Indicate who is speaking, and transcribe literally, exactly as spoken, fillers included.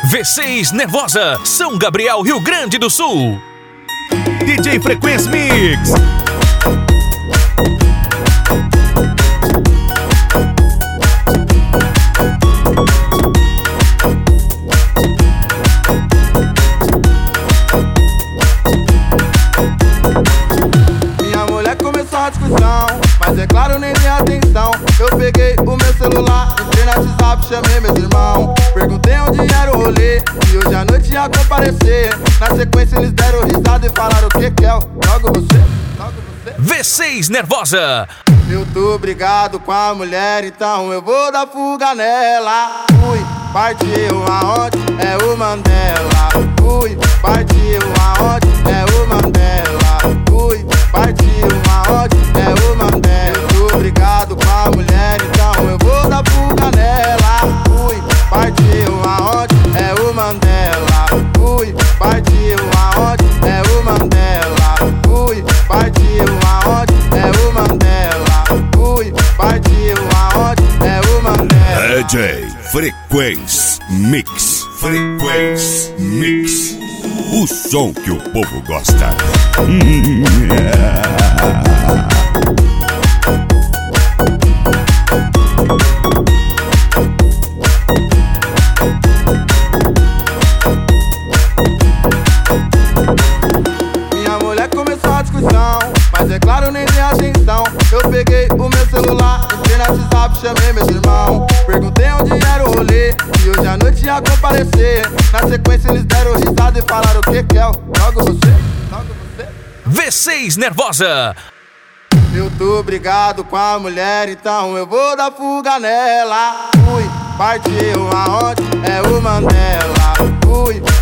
Speaker 1: V seis Nervosa, São Gabriel, Rio Grande do Sul.
Speaker 2: D J Frequência Mix.
Speaker 3: Minha mulher começou a discussão, mas é claro, nem dei atenção. Eu peguei o meu celular, entrei no WhatsApp, chamei meus irmãos. Perguntei onde era o rolê, e hoje à noite ia comparecer. Na sequência eles deram risada e falaram o que que é? Logo você, logo você.
Speaker 1: V seis Nervosa.
Speaker 3: Eu tô brigado com a mulher, então eu vou dar fuga nela. Fui, partiu aonde? É o Mandela. Fui, partiu aonde? É o Mandela. Fui, partiu aonde? É o Mandela. Eu tô brigado com a mulher, então eu vou dar fuga nela. Fui, partiu aonde? É o Mandela. Fui, partiu aonde? É o Mandela. Fui, partiu aonde? É o Mandela. Fui, partiu aonde? É o Mandela.
Speaker 2: D J Frequência Mix. Frequência Mix. O som que o povo gosta.
Speaker 3: Minha mulher começou a discussão, mas é claro, nem dei atenção. Eu peguei o meu celular, entrei no WhatsApp, chamei meus irmãos. Perguntei onde era o rolê, e hoje à noite ia comparecer. Na sequência eles deram risada e falaram o que que é? Logo você, logo você.
Speaker 1: V seis Nervosa.
Speaker 3: Eu tô brigado com a mulher, então eu vou dar fuga nela. Fui, partiu aonde? É o Mandela. Fui,